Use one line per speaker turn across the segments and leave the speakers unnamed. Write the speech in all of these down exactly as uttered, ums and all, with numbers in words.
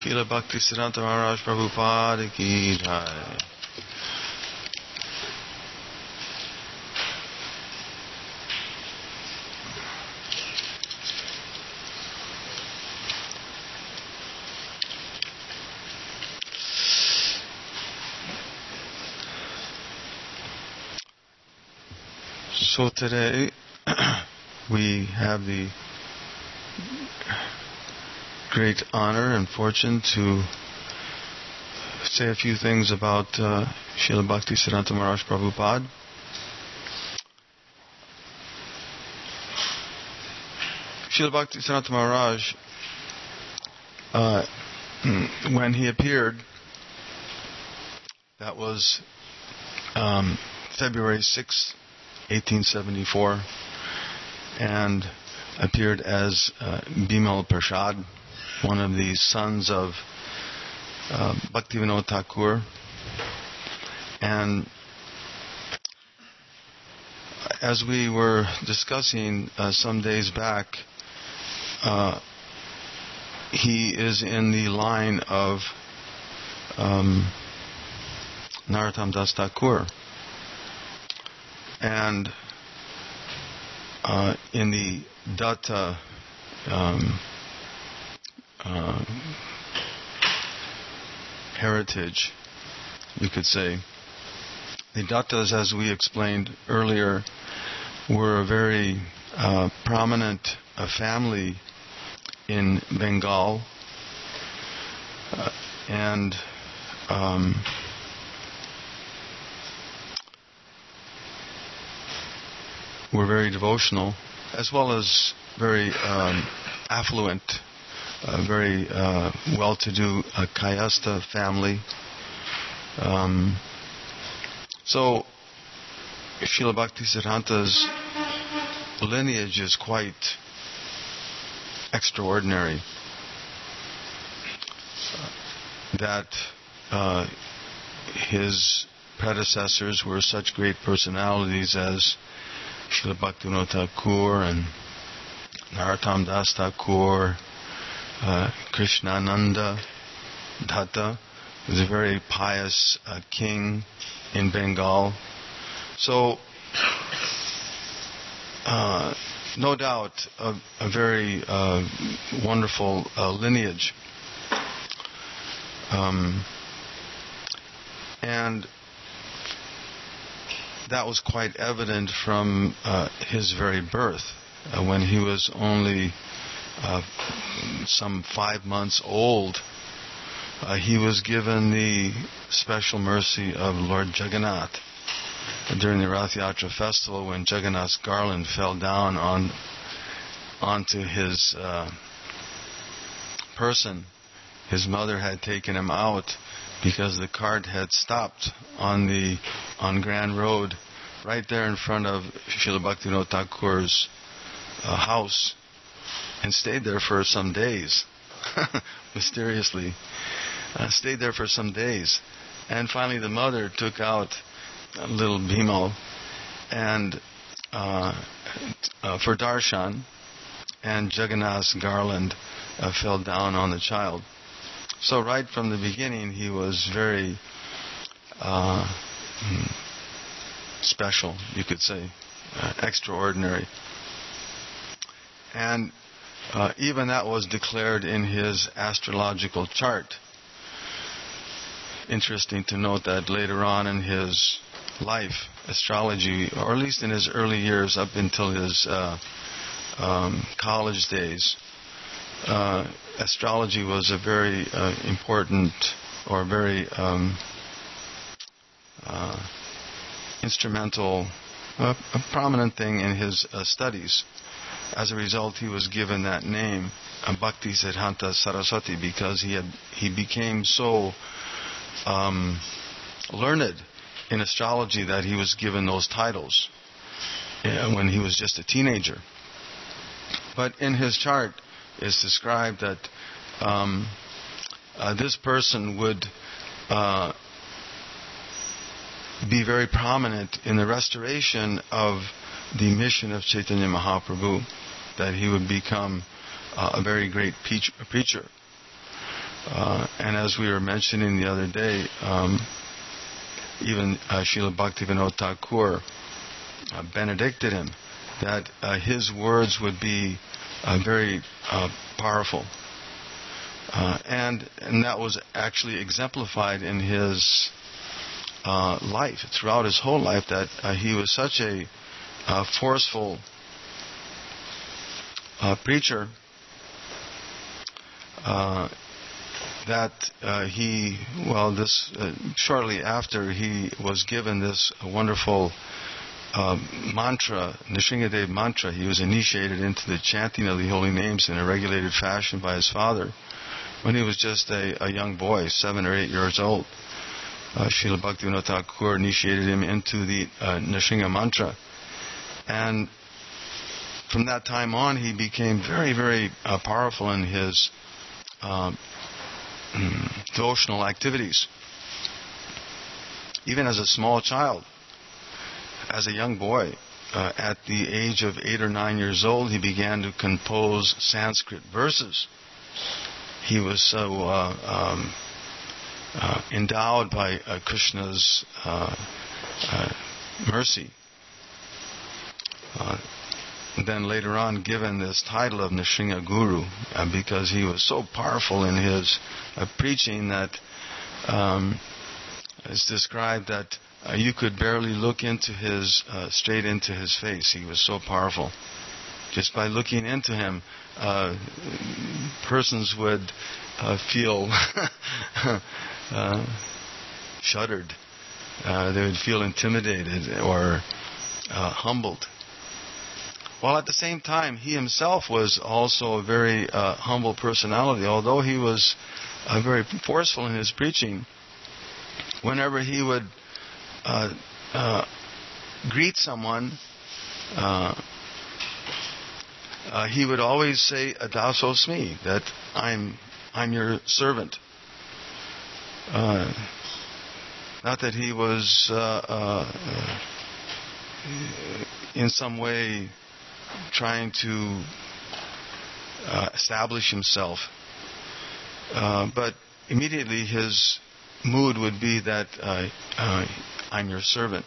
Srila Bhaktisiddhanta Maharaj Prabhupada ki jai. So today we have the great honor and fortune to say a few things about uh, Srila Bhaktisiddhanta Maharaj Prabhupada. Srila Bhaktisiddhanta Maharaj, uh, when he appeared, that was um, February sixth, eighteen seventy-four, and appeared as uh, Bimal Prasad, one of the sons of uh, Bhaktivinoda Thakur. And as we were discussing uh, some days back, uh, he is in the line of um, Narottam Das Thakur. And uh, in the Datta um, uh, heritage, you could say, the Dattas, as we explained earlier, were a very uh, prominent uh, family in Bengal, uh, and um, were very devotional, as well as very um, affluent, uh, very uh, well-to-do uh, Kayastha family. Um, so, Srila Bhaktisiddhanta's lineage is quite extraordinary. Uh, that uh, his predecessors were such great personalities as Srila Bhaktivinoda Thakur and Narottam Das Thakur, uh, Krishnananda Datta was a very pious uh, king in Bengal. So, uh, no doubt, a, a very uh, wonderful uh, lineage. Um, and that was quite evident from uh, his very birth. Uh, when he was only uh, some five months old, uh, he was given the special mercy of Lord Jagannath. During the Rath Yatra festival, when Jagannath's garland fell down on onto his uh, person, his mother had taken him out because the cart had stopped on the on Grand Road, right there in front of Srila Bhaktivinoda Thakur's uh, house, and stayed there for some days, mysteriously. Uh, stayed there for some days. And finally the mother took out a little Bimal and uh, uh, for darshan, and Jagannath's garland uh, fell down on the child. So right from the beginning, he was very uh, special, you could say, uh, extraordinary. And uh, even that was declared in his astrological chart. Interesting to note that later on in his life, astrology, or at least in his early years up until his uh, um, college days, Uh, astrology was a very uh, important or very um, uh, instrumental, uh, a prominent thing in his uh, studies. As a result, he was given that name, uh, Bhaktisiddhanta Saraswati, because he had he became so um, learned in astrology that he was given those titles uh, when he was just a teenager. But in his chart, it's described that um, uh, this person would uh, be very prominent in the restoration of the mission of Chaitanya Mahaprabhu, that he would become uh, a very great preach- preacher. Uh, and as we were mentioning the other day, um, even uh, Srila Bhaktivinoda Thakur uh, benedicted him that uh, his words would be uh, very uh, powerful. Uh, and, and that was actually exemplified in his uh, life, throughout his whole life, that uh, he was such a uh, forceful uh, preacher uh, that uh, he, well, this uh, shortly after he was given this wonderful uh, mantra, Nrsingadev mantra, he was initiated into the chanting of the holy names in a regulated fashion by his father when he was just a, a young boy, seven or eight years old. Uh, Srila Bhaktivinoda Thakur initiated him into the uh, Nrsinga mantra. And from that time on, he became very, very uh, powerful in his uh, devotional activities. Even as a small child, as a young boy, uh, at the age of eight or nine years old, he began to compose Sanskrit verses. He was so uh, um, uh, endowed by uh, Krishna's uh, uh, mercy. Uh, then later on given this title of Nrsinga Guru uh, because he was so powerful in his uh, preaching that um, it's described that uh, you could barely look into his uh, straight into his face. He was so powerful. Just by looking into him, uh, persons would uh, feel uh, shuddered. Uh, they would feel intimidated or uh, humbled. While at the same time, he himself was also a very uh, humble personality. Although he was uh, very forceful in his preaching, whenever he would uh, uh, greet someone, uh, uh, he would always say, "Adasosmi," that I'm I'm your servant. Uh, not that he was uh, uh, in some way trying to uh, establish himself. Uh, but immediately his mood would be that uh, uh, I'm your servant.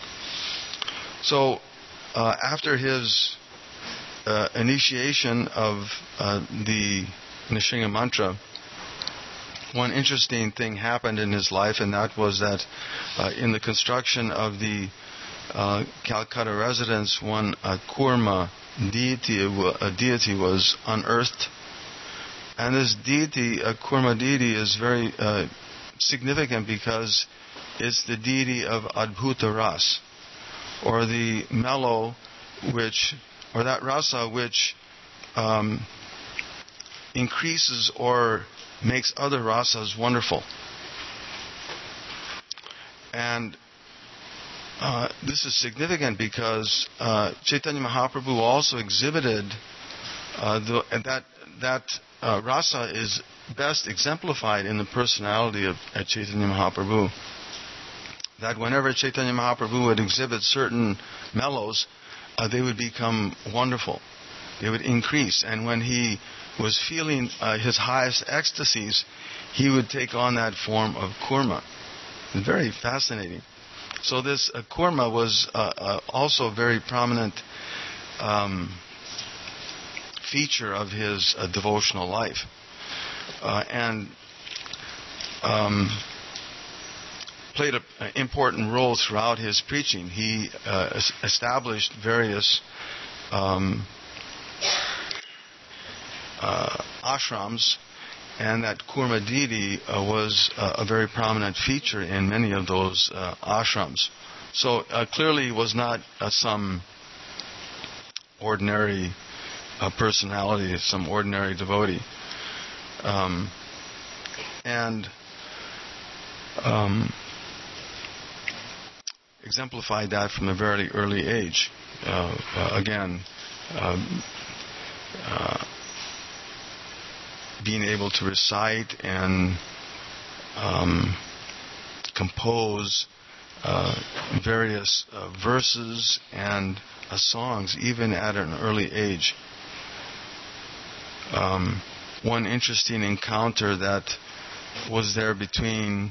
So uh, after his uh, initiation of uh, the Nrsinga mantra, one interesting thing happened in his life, and that was that uh, in the construction of the Uh, Calcutta residence, one uh, Kurma deity, a deity was unearthed, and this deity, a Kurma deity, is very uh, significant because it's the deity of Adbhuta Ras, or the mellow, which, or that rasa which um, increases or makes other rasas wonderful. And Uh, this is significant because uh, Chaitanya Mahaprabhu also exhibited uh, the, that that uh, rasa is best exemplified in the personality of uh, Chaitanya Mahaprabhu. That whenever Chaitanya Mahaprabhu would exhibit certain mellows, uh, they would become wonderful. They would increase. And when he was feeling uh, his highest ecstasies, he would take on that form of kurma. Very fascinating. So this uh, kurma was uh, uh, also a very prominent um, feature of his uh, devotional life. Uh, and um, played an important role throughout his preaching. He uh, established various um, uh, ashrams, and that Kurma deity uh, was uh, a very prominent feature in many of those uh, ashrams. So uh, clearly he was not uh, some ordinary uh, personality, some ordinary devotee. Um, and um, exemplified that from a very early age. Uh, uh, again, um, uh, being able to recite and um, compose uh, various uh, verses and uh, songs, even at an early age. Um, one interesting encounter that was there between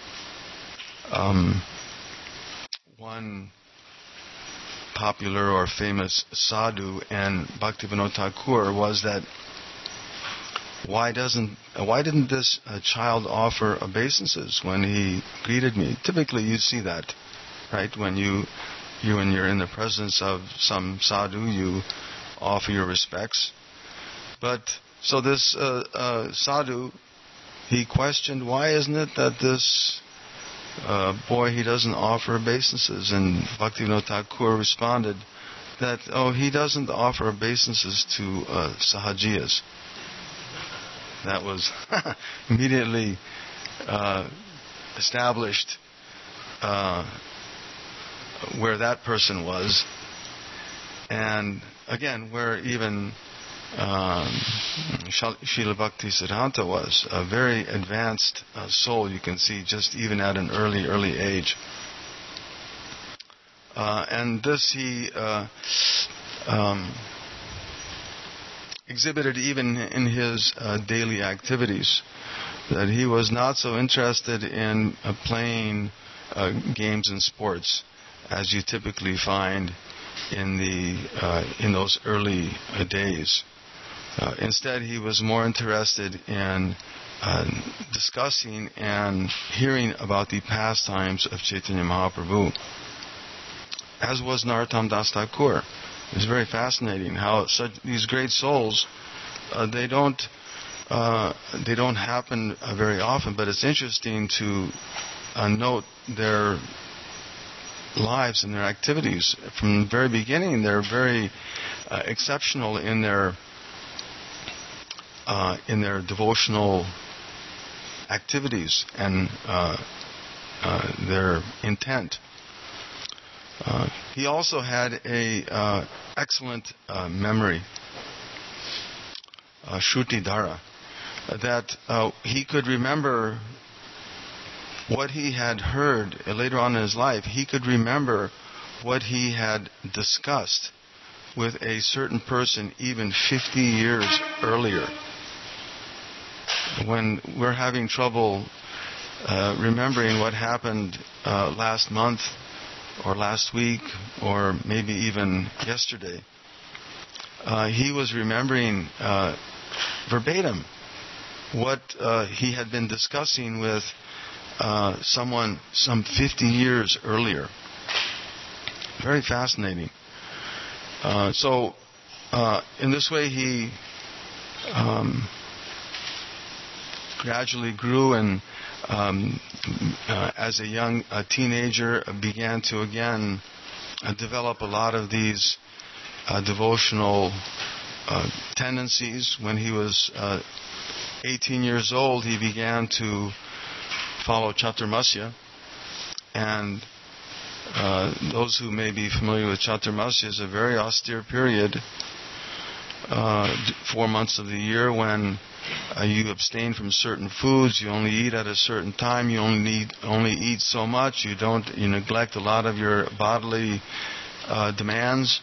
um, one popular or famous sadhu and Bhaktivinoda Thakur was that why doesn't why didn't this uh, child offer obeisances when he greeted me? Typically, you see that, right? When you you when you're in the presence of some sadhu, you offer your respects. But so this uh, uh, sadhu, he questioned, why isn't it that this uh, boy, he doesn't offer obeisances? And Bhaktivinoda Thakur responded that, oh, he doesn't offer obeisances to uh, sahajiyas. That was immediately uh, established uh, where that person was. And again, where even um, Srila Bhakti Siddhanta was, a very advanced uh, soul, you can see, just even at an early, early age. Uh, and this he uh, um, exhibited even in his uh, daily activities, that he was not so interested in uh, playing uh, games and sports as you typically find in the uh, in those early uh, days. Uh, instead, he was more interested in uh, discussing and hearing about the pastimes of Chaitanya Mahaprabhu, as was Narottam Das Thakur. It was very fascinating how such these great souls, uh, they don't uh, they don't happen uh, very often, but it's interesting to uh, note their lives and their activities from the very beginning. They're very uh, exceptional in their uh, in their devotional activities and uh, uh, their intent. Uh, he also had a uh, excellent uh, memory, uh, Shruti Dhara, uh, that uh, he could remember what he had heard uh, later on in his life. He could remember what he had discussed with a certain person even fifty years earlier. When we're having trouble uh, remembering what happened uh, last month or last week, or maybe even yesterday, uh, he was remembering uh, verbatim what uh, he had been discussing with uh, someone some fifty years earlier. Very fascinating. Uh, so, uh, in this way, he um, gradually grew and Um, uh, as a young uh, teenager, uh, began to again uh, develop a lot of these uh, devotional uh, tendencies. When he was uh, eighteen years old, he began to follow Chaturmasya. And uh, those who may be familiar with Chaturmasya is a very austere period, uh, four months of the year, when Uh, you abstain from certain foods. You only eat at a certain time. You only need, only eat so much. You don't. You neglect a lot of your bodily uh, demands.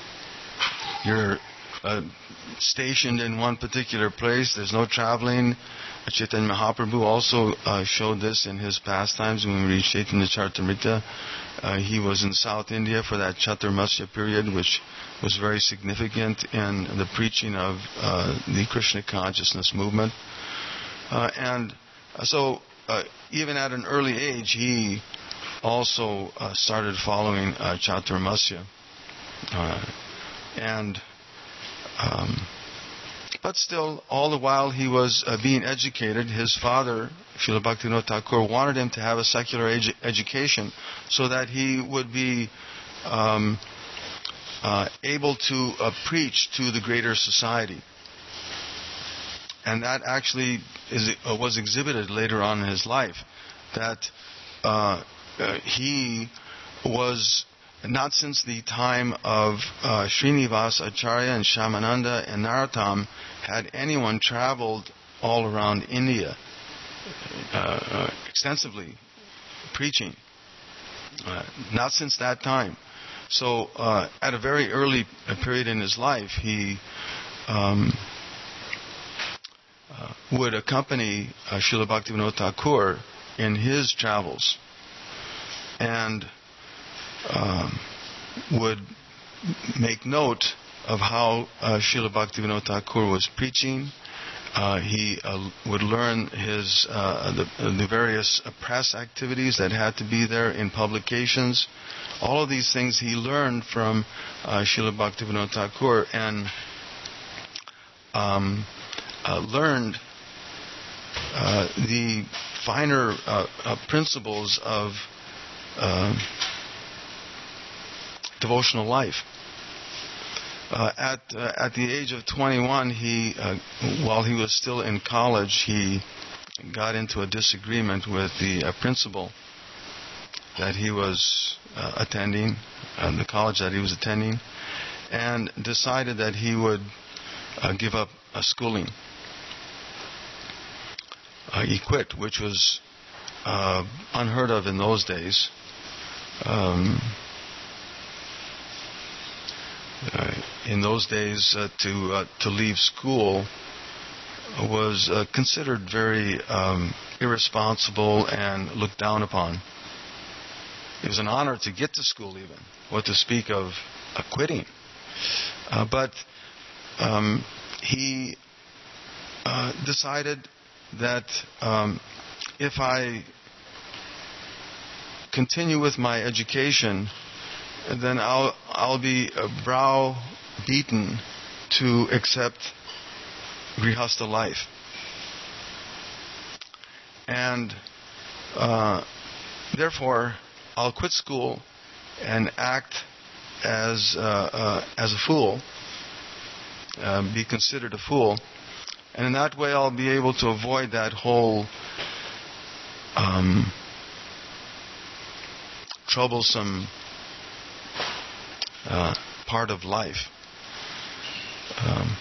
You're uh, stationed in one particular place. There's no traveling. Chaitanya Mahaprabhu also uh, showed this in his pastimes when we read Chaitanya Charitamrita. Uh, he was in South India for that Chaturmasya period, which was very significant in the preaching of uh, the Krishna consciousness movement. Uh, and so, uh, even at an early age, he also uh, started following uh, Chaturmasya. Uh, and, um, but still, all the while he was uh, being educated, his father, Srila Bhaktivinoda Thakur, wanted him to have a secular edu- education so that he would be um, uh, able to uh, preach to the greater society. And that actually is, uh, was exhibited later on in his life, that uh, uh, he was, not since the time of uh, Srinivasa Acharya and Shyamananda and Narottam had anyone traveled all around India uh, uh, extensively preaching. Uh, not since that time. So uh, at a very early period in his life, he um, uh, would accompany uh, Srila Bhaktivinoda Thakur in his travels, and um, would make note of how uh, Srila Bhaktivinoda Thakur was preaching. Uh, he uh, would learn his uh, the, the various uh, press activities that had to be there in publications. All of these things he learned from uh, Srila Bhaktivinoda Thakur, and um, uh, learned uh, the finer uh, uh, principles of uh, devotional life. Uh, at uh, at the age of twenty-one, he, uh, while he was still in college, he got into a disagreement with the uh, principal that he was uh, attending, uh, the college that he was attending, and decided that he would uh, give up uh, schooling. Uh, he quit, which was uh, unheard of in those days. Um, Uh, in those days, uh, to uh, to leave school was uh, considered very um, irresponsible and looked down upon. It was an honor to get to school, even. What to speak of uh, quitting? Uh, but um, he uh, decided that um, if I continue with my education, then I'll I'll be uh, brow beaten to accept Grihastha life, and uh, therefore I'll quit school and act as uh, uh, as a fool, uh, be considered a fool, and in that way I'll be able to avoid that whole um, troublesome Uh, part of life. Um,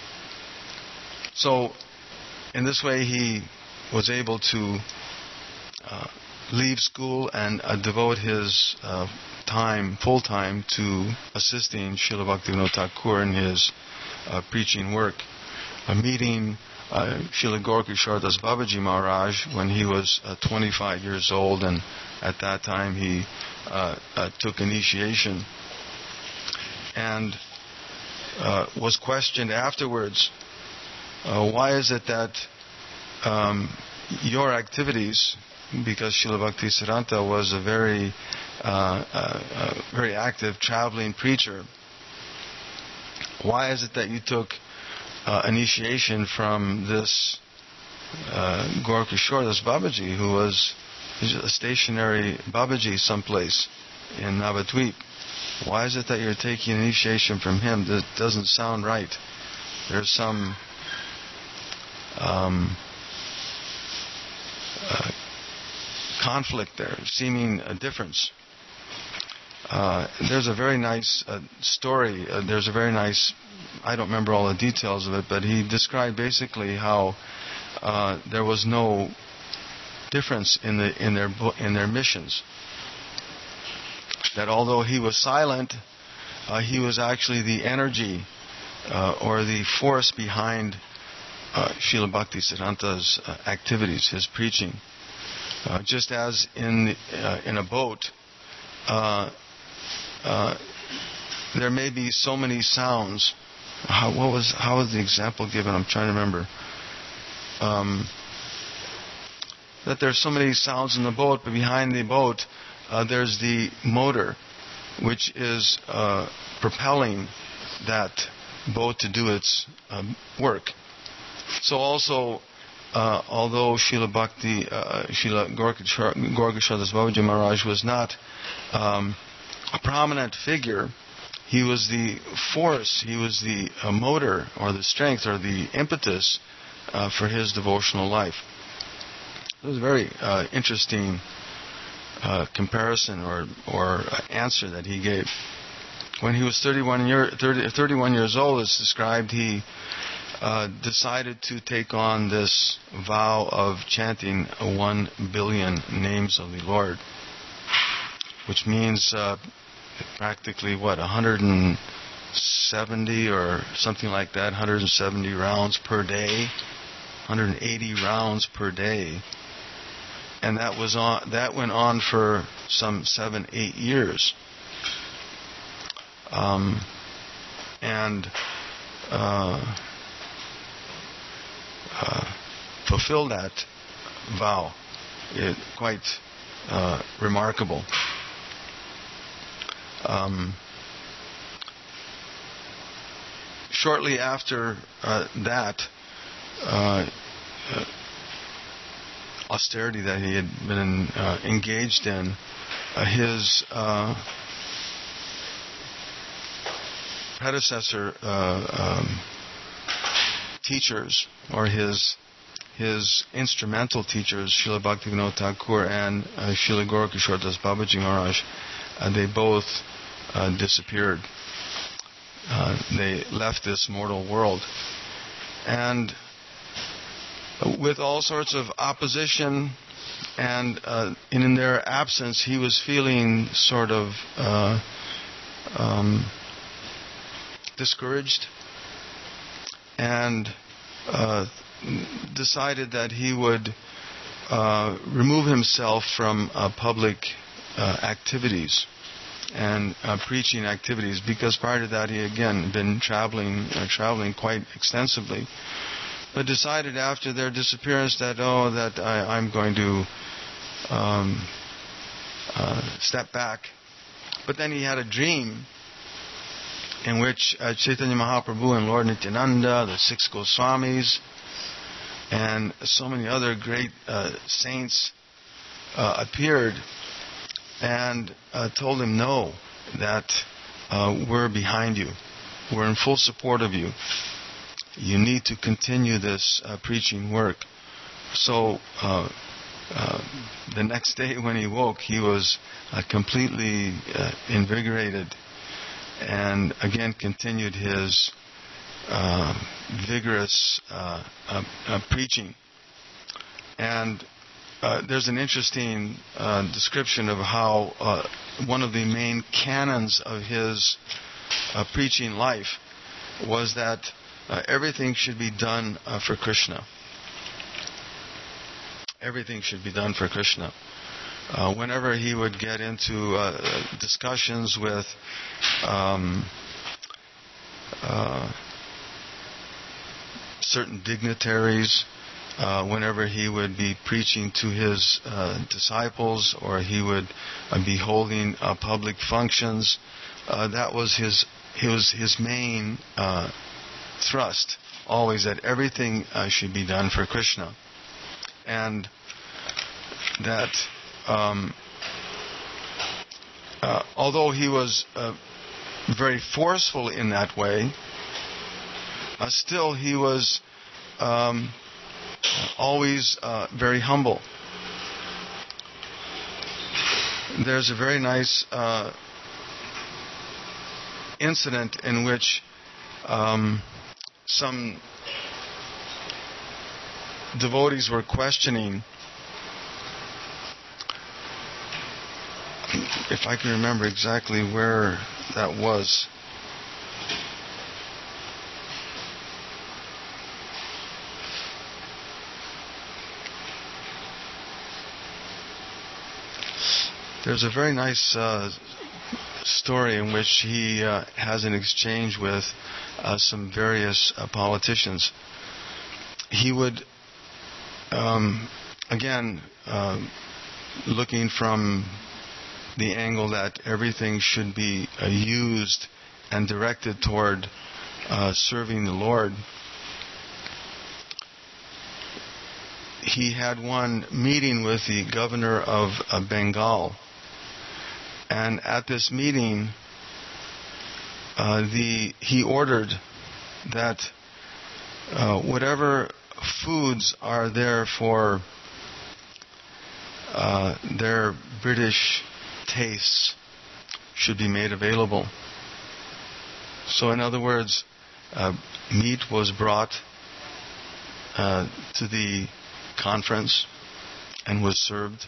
so, in this way, he was able to uh, leave school and uh, devote his uh, time, full time, to assisting Srila Bhaktivinoda Thakur in his uh, preaching work. A meeting uh, Srila Gaurkishore Das Babaji Maharaj when he was uh, twenty-five years old, and at that time he uh, uh, took initiation. And uh, was questioned afterwards, uh, why is it that um, your activities, because Srila Bhaktisiddhanta was a very, uh, uh, uh, very active traveling preacher, why is it that you took uh, initiation from this uh, Gaurkishore Das Babaji, who was a stationary Babaji someplace in Navadvip? Why is it that you're taking initiation from him? That doesn't sound right. There's some um, uh, conflict there, seeming a difference. Uh, there's a very nice uh, story. Uh, there's a very nice, I don't remember all the details of it, but he described basically how uh, there was no difference in the in their in their missions. That although he was silent, uh, he was actually the energy uh, or the force behind uh, Srila Bhaktisiddhanta's uh, activities, his preaching. Uh, just as in uh, in a boat, uh, uh, there may be so many sounds. How, what was how was the example given? I'm trying to remember. Um, that there's so many sounds in the boat, but behind the boat, Uh, there's the motor, which is uh, propelling that boat to do its um, work. So also, uh, although Srila Bhakti, uh, Srila Gaurkishore Das Babaji Maharaj was not um, a prominent figure, he was the force, he was the uh, motor or the strength or the impetus uh, for his devotional life. It was a very uh, interesting Uh, comparison or or answer that he gave. When he was thirty-one, year, thirty, thirty-one years old, it's described, he uh, decided to take on this vow of chanting one billion names of the Lord, which means uh, practically, what, one hundred seventy or something like that, one hundred seventy rounds per day. one hundred eighty rounds per day, and that was on. That went on for some seven, eight years, um, and uh, uh, fulfilled that vow. It quite uh, remarkable. Um, shortly after uh, that uh, uh, austerity that he had been uh, engaged in, uh, his uh, predecessor uh, um, teachers, or his his instrumental teachers, Srila Bhaktivinoda Thakur and uh, Srila Gaurkishore Das Babaji Maharaj, uh, they both uh, disappeared. Uh, they left this mortal world. And with all sorts of opposition, and uh, in their absence, he was feeling sort of uh, um, discouraged, and uh, decided that he would uh, remove himself from uh, public uh, activities and uh, preaching activities, because prior to that he again been traveling uh, traveling quite extensively, but decided after their disappearance that oh that I, I'm going to um, uh, step back. But then he had a dream in which uh, Chaitanya Mahaprabhu and Lord Nityananda, the six Goswamis, and so many other great uh, saints uh, appeared and uh, told him, no, that uh, we're behind you. We're in full support of you. You need to continue this uh, preaching work. So uh, uh, the next day when he woke, he was uh, completely uh, invigorated, and again continued his uh, vigorous uh, uh, uh, preaching. And uh, there's an interesting uh, description of how uh, one of the main canons of his uh, preaching life was that uh, everything should be done uh, for Krishna. Everything should be done for Krishna. Uh, whenever he would get into uh, discussions with um, uh, certain dignitaries, uh, whenever he would be preaching to his uh, disciples, or he would uh, be holding uh, public functions, uh, that was his his his main uh, thrust. Always that everything uh, should be done for Krishna, and that. Um, uh, although he was uh, very forceful in that way, uh, still he was um, always uh, very humble. There's a very nice uh, incident in which um, some devotees were questioning, if I can remember exactly where that was. There's a very nice uh, story in which he uh, has an exchange with uh, some various uh, politicians. He would, um, again, uh, looking from the angle that everything should be uh, used and directed toward uh, serving the Lord. He had one meeting with the governor of uh, Bengal, and at this meeting, uh, the he ordered that uh, whatever foods are there for uh, their British tastes should be made available. So in other words, uh, meat was brought uh, to the conference and was served.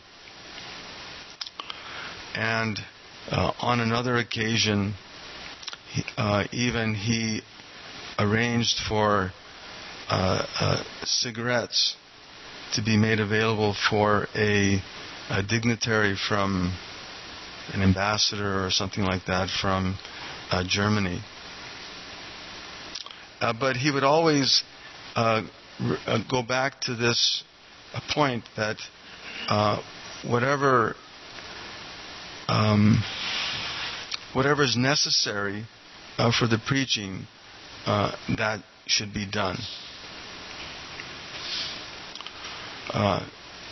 And uh, on another occasion, he, uh, even he arranged for uh, uh, cigarettes to be made available for a, a dignitary from an ambassador or something like that from uh, Germany. Uh, but he would always uh, r- uh, go back to this uh, point that uh, whatever um, whatever is necessary uh, for the preaching, uh, that should be done. Uh,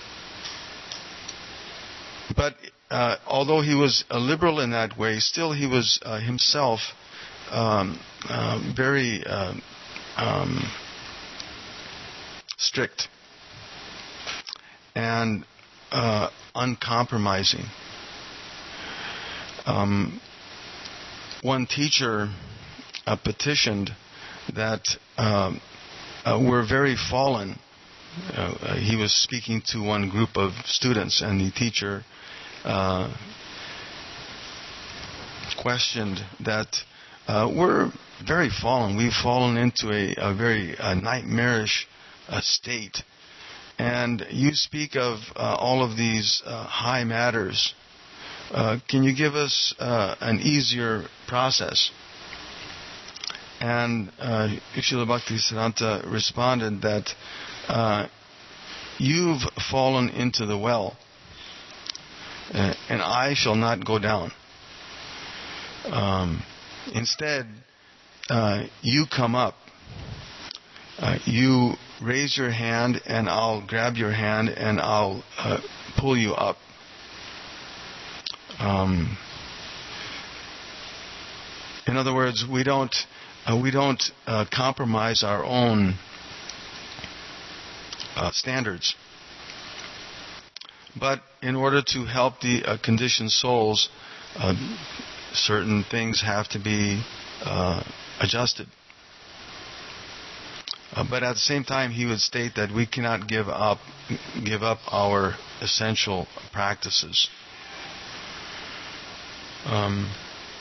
but uh, although he was a liberal in that way, still he was uh, himself um, uh, very uh, um, strict and uh, uncompromising. Um, one teacher uh, petitioned that um, uh, we're very fallen. Uh, uh, he was speaking to one group of students, and the teacher uh, questioned that uh, we're very fallen. We've fallen into a, a very uh, nightmarish uh, state. And you speak of uh, all of these uh, high matters. Uh, can you give us uh, an easier process? And uh, Srila Bhaktisiddhanta responded that uh, you've fallen into the well, uh, and I shall not go down. Um, instead, uh, you come up. Uh, you raise your hand, and I'll grab your hand, and I'll uh, pull you up. Um, in other words, we don't uh, we don't uh, compromise our own uh, standards. But in order to help the uh, conditioned souls, uh, certain things have to be uh, adjusted. Uh, but at the same time, he would state that we cannot give up give up our essential practices. Um,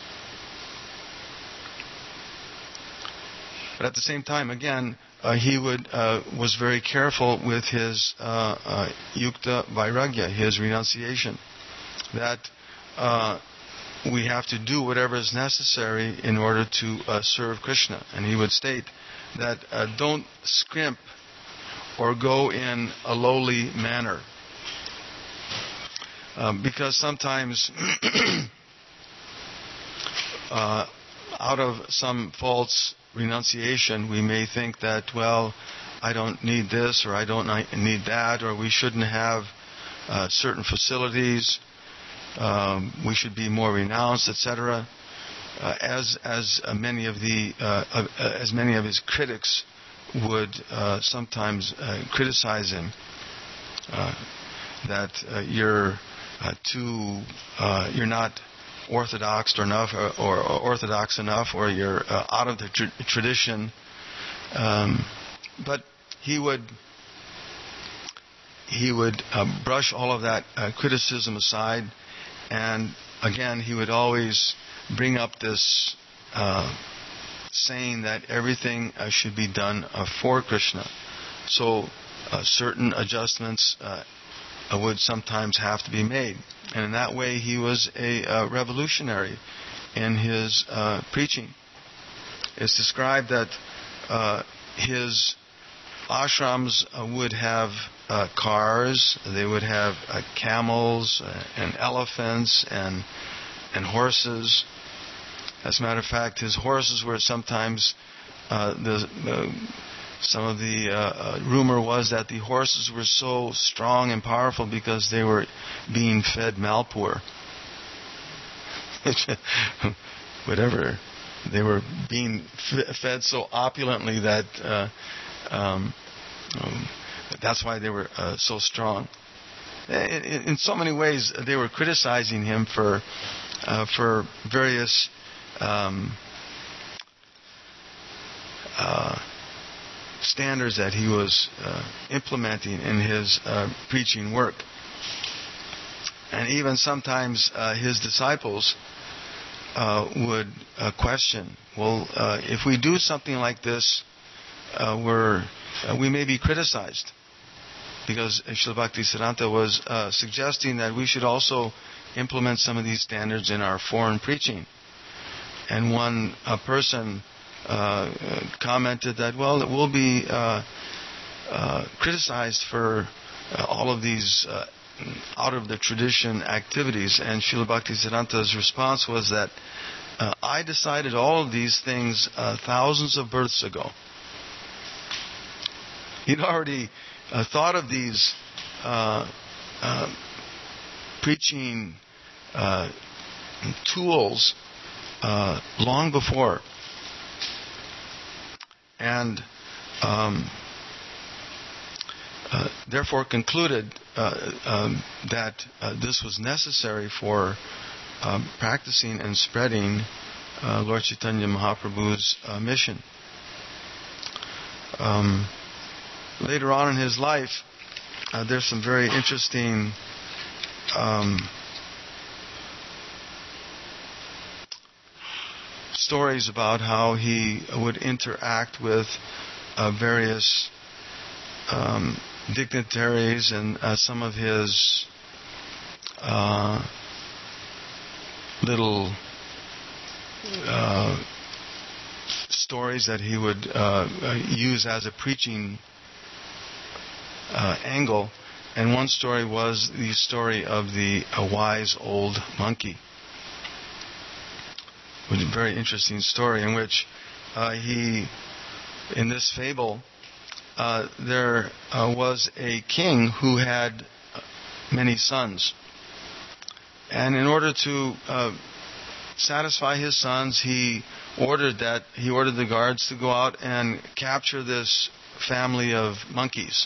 but at the same time, again, uh, he would uh, was very careful with his uh, uh, yukta vairagya, his renunciation, that uh, we have to do whatever is necessary in order to uh, serve Krishna. And he would state that uh, don't scrimp or go in a lowly manner, uh, because sometimes Uh, out of some false renunciation, we may think that, well, I don't need this, or I don't need that, or we shouldn't have uh, certain facilities, um, we should be more renounced, et cetera. Uh, as as uh, many of the uh, uh, as many of his critics would uh, sometimes uh, criticize him, uh, that uh, you're uh, too uh, you're not orthodox enough, or, or, or orthodox enough, or you're uh, out of the tra- tradition. Um, but he would he would uh, brush all of that uh, criticism aside, and again he would always bring up this uh, saying that everything uh, should be done uh, for Krishna. So uh, certain adjustments uh, would sometimes have to be made. And in that way, he was a uh, revolutionary in his uh, preaching. It's described that uh, his ashrams uh, would have uh, cars, they would have uh, camels uh, and elephants and and horses. As a matter of fact, his horses were sometimes uh, the, the Some of the uh, uh, rumor was that the horses were so strong and powerful because they were being fed malpur. Whatever. They were being f- fed so opulently that uh, um, um, that's why they were uh, so strong. In, in so many ways, they were criticizing him for uh, for various um, uh, standards that he was uh, implementing in his uh, preaching work. And even sometimes uh, his disciples uh, would uh, question, well, uh, if we do something like this, uh, we're uh, we may be criticized, because Srila Bhaktisiddhanta was uh, suggesting that we should also implement some of these standards in our foreign preaching. And one uh, person uh, commented that, well, it will be uh, uh, criticized for uh, all of these uh, out of the tradition activities. And Srila Bhaktisiddhanta's response was that uh, I decided all of these things uh, thousands of births ago. He'd already uh, thought of these uh, uh, preaching uh, tools uh, long before. And um, uh, therefore concluded uh, um, that uh, this was necessary for uh, practicing and spreading uh, Lord Chaitanya Mahaprabhu's uh, mission. Um, later on in his life, uh, there's some very interesting um, stories about how he would interact with uh, various um, dignitaries and uh, some of his uh, little uh, stories that he would uh, use as a preaching uh, angle. And one story was the story of the a wise old monkey. It was a very interesting story in which uh, he, in this fable, uh, there uh, was a king who had many sons. And in order to uh, satisfy his sons, he ordered that he ordered the guards to go out and capture this family of monkeys.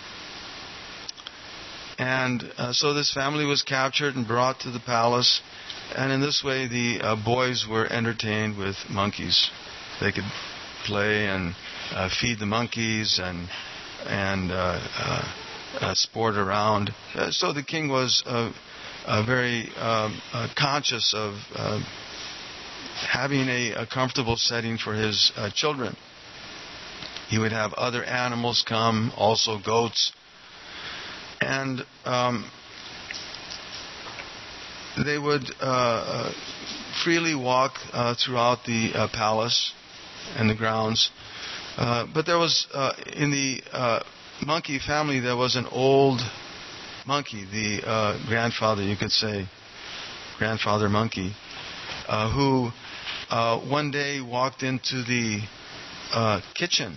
And uh, so this family was captured and brought to the palace, and in this way the uh, boys were entertained with monkeys. They could play and uh, feed the monkeys and and uh, uh, uh, sport around. Uh, so the king was uh, uh, very um, uh, conscious of uh, having a, a comfortable setting for his uh, children. He would have other animals come, also goats. And um, they would uh, uh, freely walk uh, throughout the uh, palace and the grounds. Uh, but there was, uh, in the uh, monkey family, there was an old monkey, the uh, grandfather, you could say, grandfather monkey, uh, who uh, one day walked into the uh, kitchen.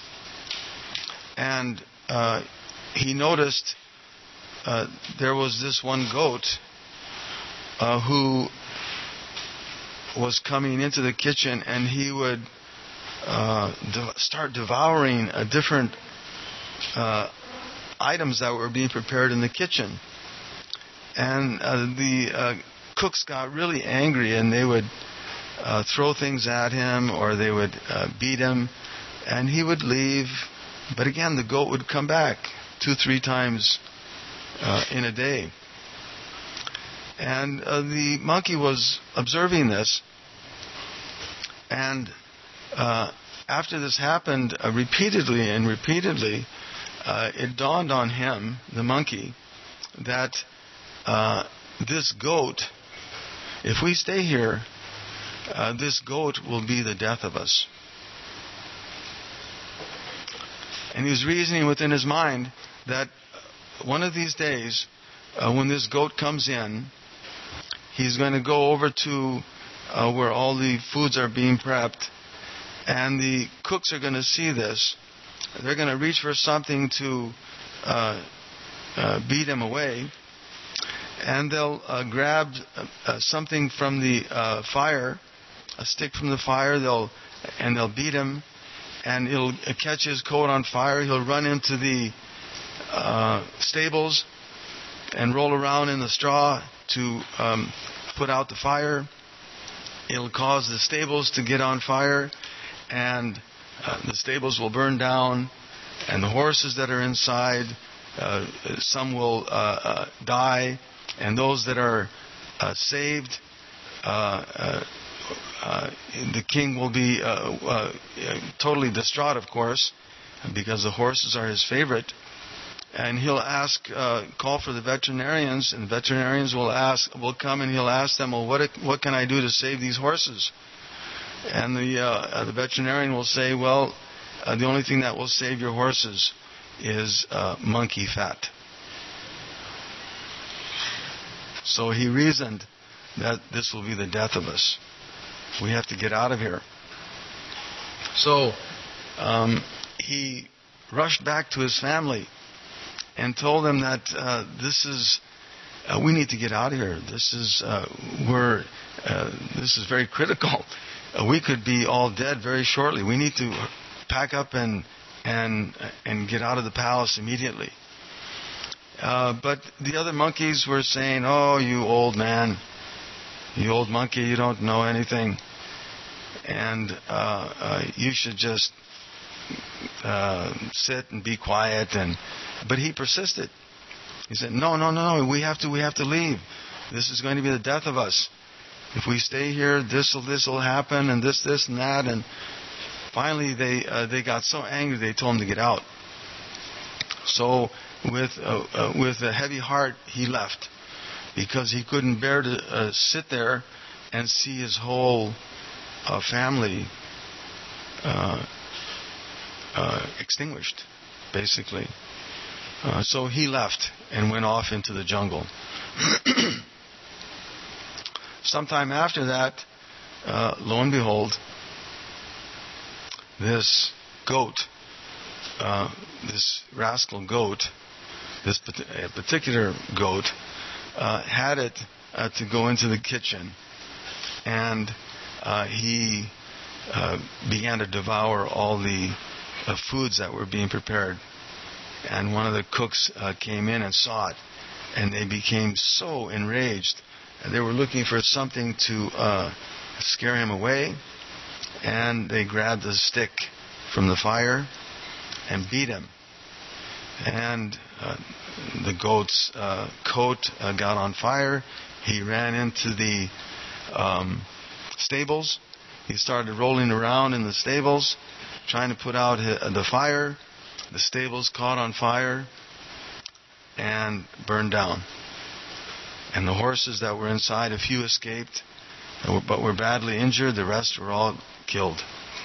And uh, he noticed Uh, there was this one goat uh, who was coming into the kitchen, and he would uh, de- start devouring uh, different uh, items that were being prepared in the kitchen. And uh, the uh, cooks got really angry, and they would uh, throw things at him, or they would uh, beat him, and he would leave. But again, the goat would come back two, three times Uh, in a day. And uh, the monkey was observing this, and uh, after this happened uh, repeatedly and repeatedly, uh, it dawned on him, the monkey, that uh, this goat, if we stay here, uh, this goat will be the death of us. And he was reasoning within his mind that one of these days, uh, when this goat comes in, he's going to go over to uh, where all the foods are being prepped, and the cooks are going to see this. They're going to reach for something to uh, uh, beat him away, and they'll uh, grab uh, something from the uh, fire, a stick from the fire, they'll and they'll beat him, and it'll catch his coat on fire. He'll run into the Uh, stables and roll around in the straw to um, put out the fire. It'll cause the stables to get on fire, and uh, the stables will burn down, and the horses that are inside, uh, some will uh, uh, die, and those that are uh, saved, uh, uh, uh, the king will be uh, uh, totally distraught, of course. because the horses are his favorite. And he'll ask, uh, call for the veterinarians, and the veterinarians will ask, will come and he'll ask them, well, what what can I do to save these horses? And the uh, the veterinarian will say, well, uh, the only thing that will save your horses is uh, monkey fat. So he reasoned that this will be the death of us. We have to get out of here. So um, he rushed back to his family and told them that uh, this is, uh, we need to get out of here. This is, uh, we're, uh, this is very critical. Uh, we could be all dead very shortly. We need to pack up and and and get out of the palace immediately. Uh, but the other monkeys were saying, "Oh, you old man, you old monkey, you don't know anything, and uh, uh, you should just uh, sit and be quiet." And but he persisted. He said, "No, no, no, no. We have to. We have to leave. This is going to be the death of us. If we stay here, this will this will happen, and this, this, and that." And finally, they uh, they got so angry they told him to get out. So, with uh, uh, with a heavy heart, he left because he couldn't bear to uh, sit there and see his whole uh, family uh, uh, extinguished, basically. Uh, so he left and went off into the jungle. Sometime after that, uh, lo and behold, this goat, uh, this rascal goat, this particular goat, uh, had it uh, to go into the kitchen, and uh, he uh, began to devour all the uh, foods that were being prepared. And one of the cooks uh, came in and saw it, and they became so enraged. They were looking for something to uh, scare him away, and they grabbed a stick from the fire and beat him. And uh, the goat's uh, coat uh, got on fire. He ran into the um, stables. He started rolling around in the stables, trying to put out his, uh, the fire. The stables caught on fire and burned down. And the horses that were inside, a few escaped, but were badly injured. The rest were all killed.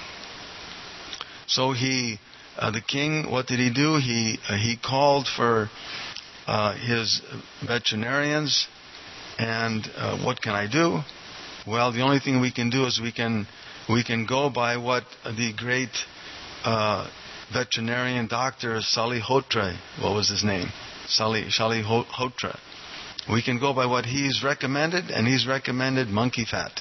So he, uh, the king, what did he do? He uh, he called for uh, his veterinarians, and uh, what can I do? Well, the only thing we can do is we can we can go by what the great uh, veterinarian doctor Salihotra, what was his name? Sali Salihotra. We can go by what he's recommended, and he's recommended monkey fat.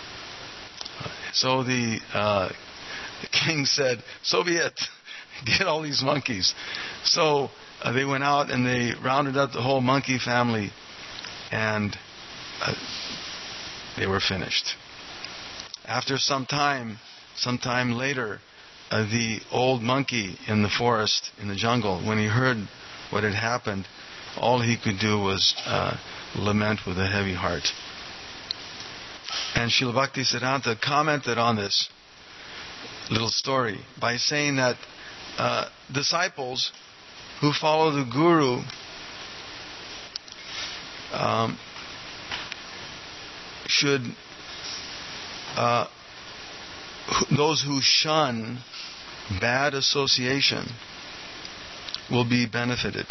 So the, uh, the king said, "So be it. Get all these monkeys." So uh, they went out and they rounded up the whole monkey family, and uh, they were finished. After some time, some time later, uh, the old monkey in the forest, in the jungle, when he heard what had happened, all he could do was uh, lament with a heavy heart. And Srila Bhaktisiddhanta commented on this little story by saying that uh, disciples who follow the Guru um, should, uh, those who shun bad association will be benefited.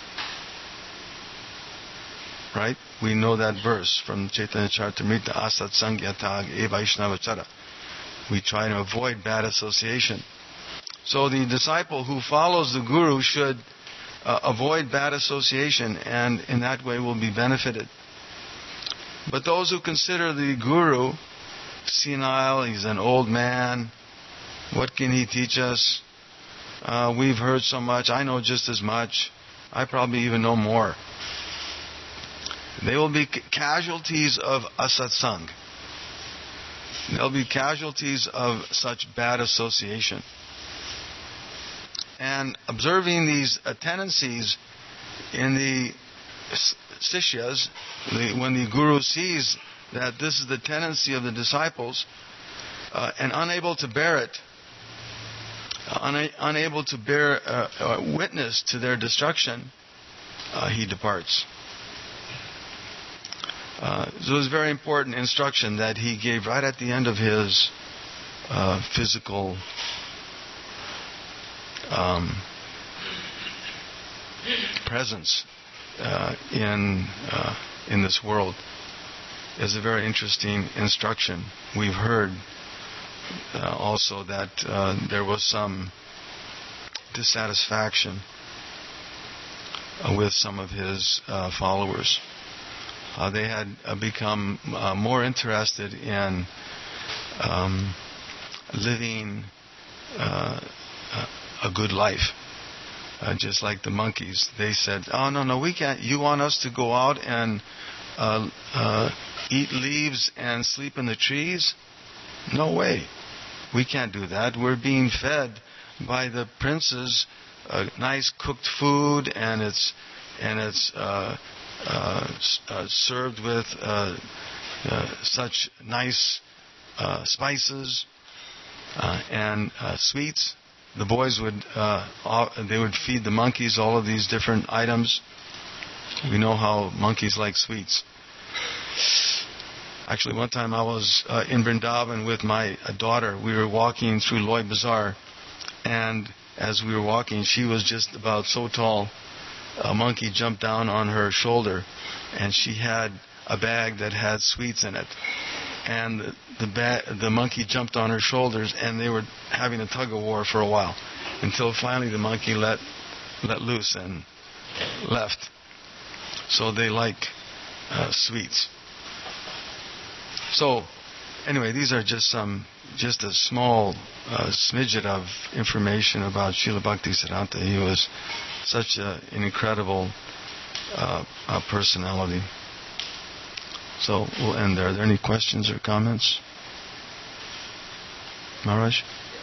Right? We know that verse from Chaitanya Charitamrita, Asat Sangyatag E Vaishnavachara. We try to avoid bad association. So the disciple who follows the Guru should uh, avoid bad association, and in that way will be benefited. But those who consider the Guru senile, he's an old man, what can he teach us? Uh, we've heard so much, I know just as much, I probably even know more. They will be casualties of asatsang. They'll be casualties of such bad association. And observing these uh, tendencies in the sishyas, the, when the Guru sees that this is the tendency of the disciples, uh, and unable to bear it, una- unable to bear uh, uh, witness to their destruction, uh, he departs. Uh, so it was very important instruction that he gave right at the end of his uh, physical um, presence uh, in uh, in this world. Is a very interesting instruction. We've heard uh, also that uh, there was some dissatisfaction uh, with some of his uh, followers. Uh, they had uh, become uh, more interested in um, living uh, a good life. Uh, just like the monkeys. They said, oh, no, no, we can't. You want us to go out and uh, uh, eat leaves and sleep in the trees? No way. We can't do that. We're being fed by the princes uh, nice cooked food, and it's and it's uh, uh, uh, served with uh, uh, such nice uh, spices uh, and uh, sweets. The boys would uh, they would feed the monkeys all of these different items. We know how monkeys like sweets. Actually, one time I was uh, in Vrindavan with my uh, daughter. We were walking through Loy Bazaar, and as we were walking, she was just about so tall. A monkey jumped down on her shoulder, and she had a bag that had sweets in it. And the the, ba- the monkey jumped on her shoulders, and they were having a tug of war for a while, until finally the monkey let let loose and left. So they like uh, sweets. So, anyway, these are just some, just a small uh, smidget of information about Srila Bhaktisiddhanta. He was such a, an incredible uh, uh, personality. So we'll end there. Are there any questions or comments? Maharaj?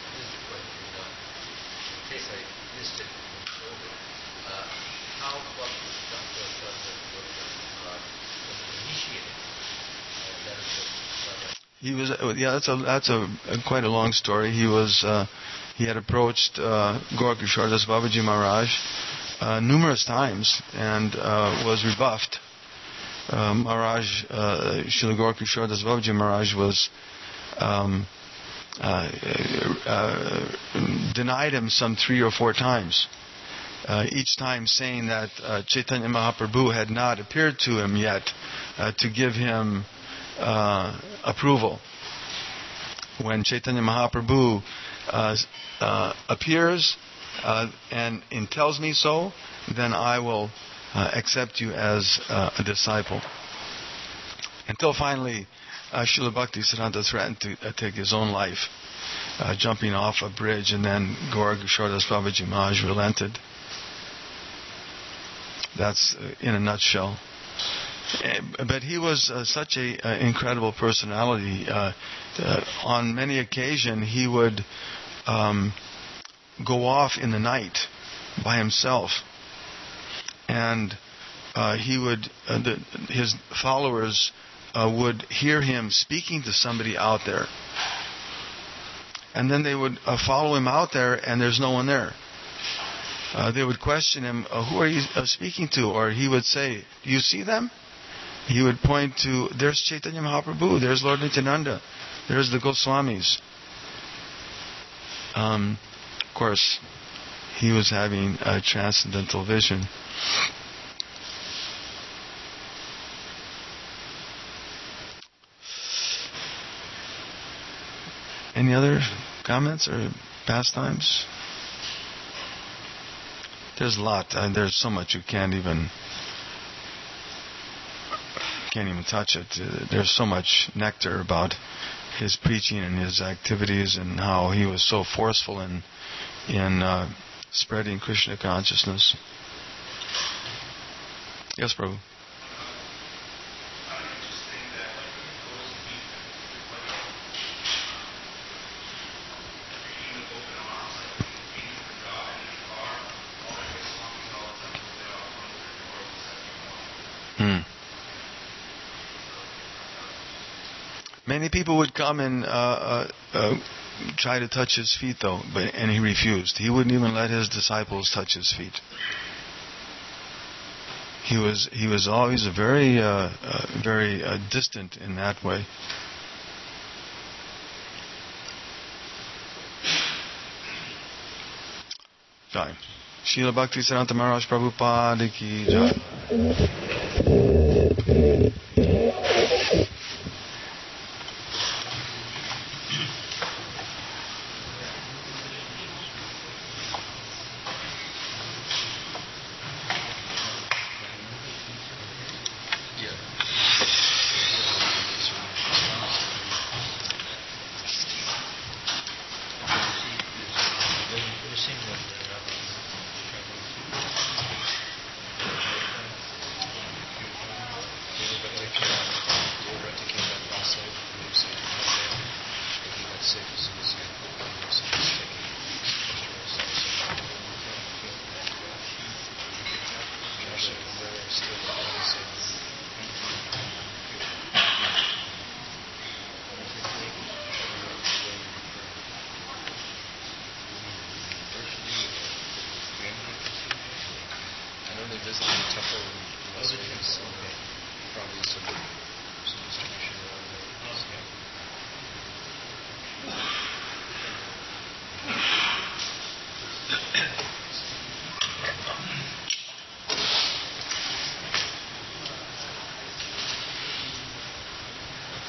He was, yeah, that's a that's a, a quite a long story. He was, uh, he had approached uh, Gaura Kishore Das Babaji Maharaj uh, numerous times and uh, was rebuffed. Uh, Maharaj, uh, Srila Gaura Kishore Das Babaji Maharaj was um, uh, uh, denied him some three or four times. Uh, each time saying that uh, Chaitanya Mahaprabhu had not appeared to him yet uh, to give him Uh, approval. When Chaitanya Mahaprabhu uh, uh, appears uh, and, and tells me so, then I will uh, accept you as uh, a disciple. Until finally, uh, Srila Bhaktisiddhanta threatened to uh, take his own life, uh, jumping off a bridge, and then Gaura Kishore Das Babaji Maharaj relented. That's uh, in a nutshell. But he was uh, such a uh, incredible personality. Uh, uh, on many occasions, he would um, go off in the night by himself, and uh, he would uh, the, his followers uh, would hear him speaking to somebody out there, and then they would uh, follow him out there, and there's no one there. Uh, they would question him, uh, "Who are you uh, speaking to?" Or he would say, "Do you see them?" He would point to, there's Chaitanya Mahaprabhu, there's Lord Nityananda, there's the Goswamis. Um, of course, he was having a transcendental vision. Any other comments or pastimes? There's a lot. Uh, there's so much you can't even... can't even touch it. Uh, there's so much nectar about his preaching and his activities, and how he was so forceful in in uh, spreading Krishna consciousness. Yes, Prabhu. Many people would come and uh, uh, uh, tried to touch his feet though, but and he refused. He wouldn't even let his disciples touch his feet. He was he was always very uh, uh, very uh, distant in that way. Jai. Srila Bhaktisiddhanta Maharaj Prabhupada ki jai.
Six, six, six, six, six, six, six,